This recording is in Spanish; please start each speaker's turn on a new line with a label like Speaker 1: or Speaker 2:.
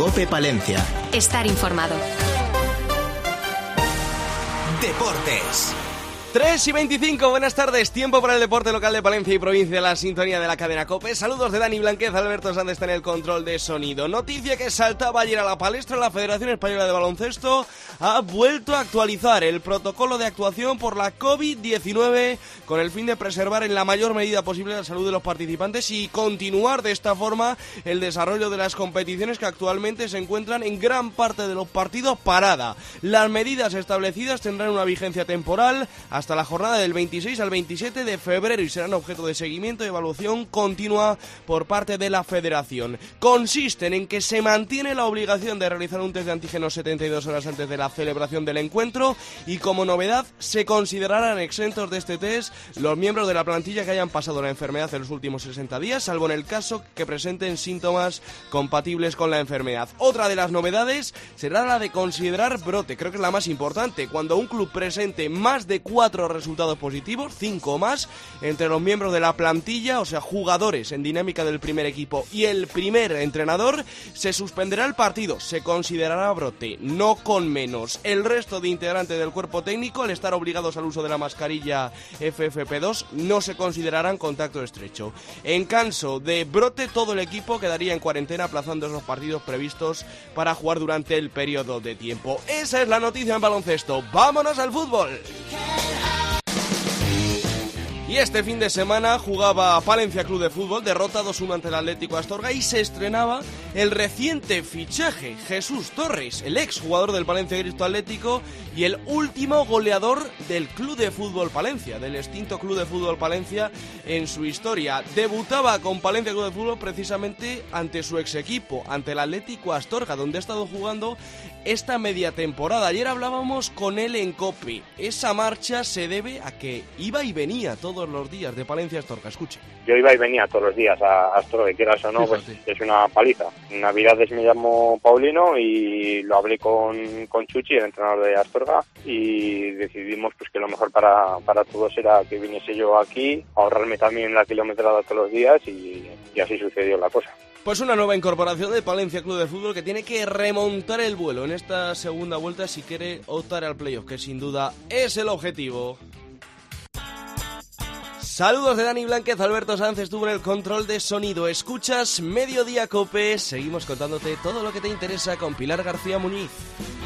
Speaker 1: COPE Palencia.
Speaker 2: Estar informado.
Speaker 1: Deportes.
Speaker 3: 3:25, buenas tardes, tiempo para el deporte local de Palencia y provincia, la sintonía de la cadena COPE. Saludos de Dani Blanquez, Alberto Sánchez está en el control de sonido. Noticia que saltaba ayer a la palestra: la Federación Española de Baloncesto ha vuelto a actualizar el protocolo de actuación por la COVID-19 con el fin de preservar en la mayor medida posible la salud de los participantes y continuar de esta forma el desarrollo de las competiciones que actualmente se encuentran en gran parte de los partidos parada. Las medidas establecidas tendrán una vigencia temporal hasta la jornada del 26 al 27 de febrero y serán objeto de seguimiento y evaluación continua por parte de la Federación. Consisten en que se mantiene la obligación de realizar un test de antígenos 72 horas antes de la celebración del encuentro y, como novedad, se considerarán exentos de este test los miembros de la plantilla que hayan pasado la enfermedad en los últimos 60 días, salvo en el caso que presenten síntomas compatibles con la enfermedad. Otra de las novedades será la de considerar brote, creo que es la más importante, cuando un club presente más de 4 resultados positivos, 5 o más, entre los miembros de la plantilla, o sea, jugadores en dinámica del primer equipo y el primer entrenador, se suspenderá el partido, se considerará brote, no con menos. El resto de integrantes del cuerpo técnico, al estar obligados al uso de la mascarilla FFP2, no se considerarán contacto estrecho. En caso de brote, todo el equipo quedaría en cuarentena, aplazando esos partidos previstos para jugar durante el periodo de tiempo. Esa es la noticia en baloncesto. ¡Vámonos al fútbol! Y este fin de semana jugaba Palencia Club de Fútbol, derrota 2-1 ante el Atlético Astorga, y se estrenaba el reciente fichaje, Jesús Torres, el ex jugador del Palencia Cristo Atlético y el último goleador del Club de Fútbol Palencia, del extinto Club de Fútbol Palencia en su historia. Debutaba con Palencia Club de Fútbol precisamente ante su ex equipo, ante el Atlético Astorga, donde ha estado jugando esta media temporada. Ayer hablábamos con él en COPE. Esa marcha se debe a que iba y venía todos los días de Palencia a Astorga. Escuche.
Speaker 4: Yo iba y venía todos los días a Astorga, quieras o no, pues es una paliza. En Navidades me llamó Paulino y lo hablé con Chuchi, el entrenador de Astorga, y decidimos pues que lo mejor para todos era que viniese yo aquí, ahorrarme también la kilometrada todos los días, y así sucedió la cosa.
Speaker 3: Pues una nueva incorporación de Palencia Club de Fútbol que tiene que remontar el vuelo en esta segunda vuelta si quiere optar al playoff, que sin duda es el objetivo. Saludos de Dani Blanquez, Alberto Sánchez estuvo en el control de sonido. Escuchas Mediodía COPE, seguimos contándote todo lo que te interesa con Pilar García Muñiz.